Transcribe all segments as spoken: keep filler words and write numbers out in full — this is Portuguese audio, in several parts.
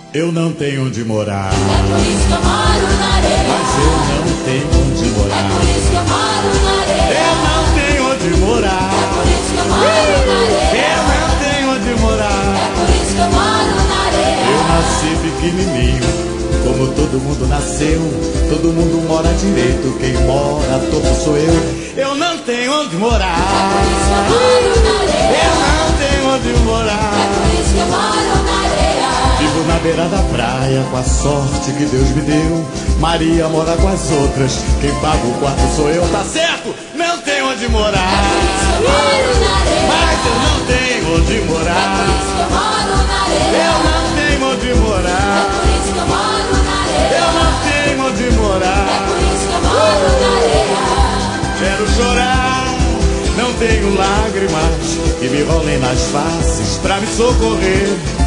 Eu não tenho onde morar. É por isso que eu moro na areia. Mas eu não tenho onde morar. É por isso que eu moro na areia. Eu não tenho onde morar. É por isso que eu moro na areia. Eu não tenho onde morar. É por isso que eu moro na areia. Eu nasci pequenininho, como todo mundo nasceu. Todo mundo mora direito, quem mora torto sou eu. Eu não tenho onde morar. É por isso que eu moro na areia. Eu não tenho onde morar. É por isso que eu moro na areia. Vivo na beira da praia com a sorte que Deus me deu. Maria mora com as outras, quem paga o quarto sou eu. Tá certo? Não tenho onde morar. É por isso que eu moro na areia. Mas eu não tenho onde É por morar. isso que eu moro na areia. Eu não tenho onde É morar. por isso que eu moro na areia. Eu não tenho onde É morar. por isso que eu moro na areia. Quero chorar, não tenho lágrimas que me rolem nas faces pra me socorrer.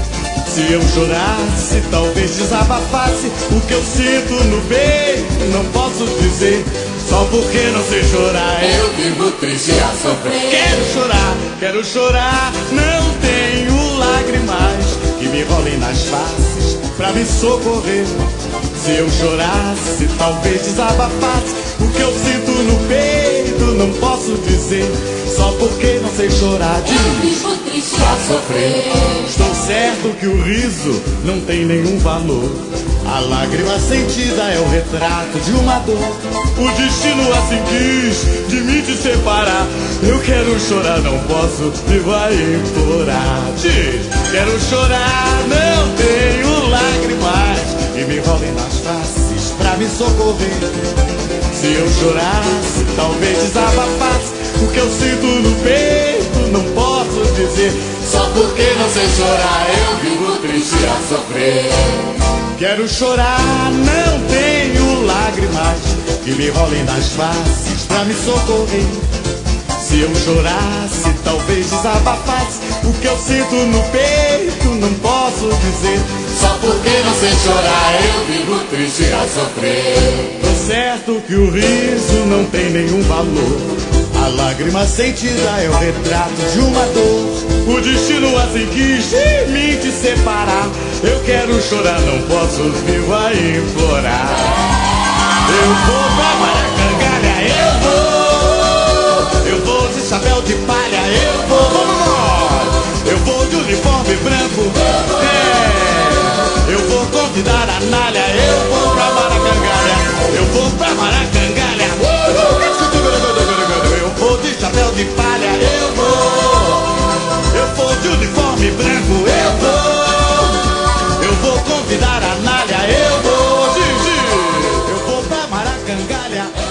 Se eu chorasse, talvez desabafasse o que eu sinto no peito, não posso dizer. Só porque não sei chorar, eu vivo triste a sofrer. Quero chorar, quero chorar, não tenho lágrimas que me rolem nas faces pra me socorrer. Se eu chorasse, talvez desabafasse o que eu sinto no peito, não posso dizer. Só porque não sei chorar, Eu diz. vivo triste a sofrer. Estou certo que o riso não tem nenhum valor. A lágrima sentida é o retrato de uma dor. O destino assim quis de mim te separar. Eu quero chorar, não posso, e vai implorar. Diz, quero chorar, não tenho lágrimas e me rolem nas faces pra me socorrer. Se eu chorasse, talvez desabafasse o que eu sinto no peito, não posso dizer. Só porque não sei chorar, eu vivo triste a sofrer. Quero chorar, não tenho lágrimas que me rolem nas faces pra me socorrer. Se eu chorasse, talvez desabafasse o que eu sinto no peito, não posso dizer. Só porque não sei chorar, eu vivo triste a sofrer. Tô certo que o riso não tem nenhum valor. A lágrima sentida é o retrato de uma dor. O destino assim quis de mim te separar. Eu quero chorar, não posso, viva implorar. Eu vou pra Maracangalha, eu vou. Eu vou de chapéu de palha, eu vou. Vamos! Eu vou de uniforme branco, é. Eu vou convidar a Nália, eu vou pra Maracangalha. Eu vou pra Maracangalha. Eu vou de chapéu de palha, eu vou. Eu vou de uniforme branco, eu vou. Eu vou convidar a Nália, eu vou. Eu vou pra Maracangalha.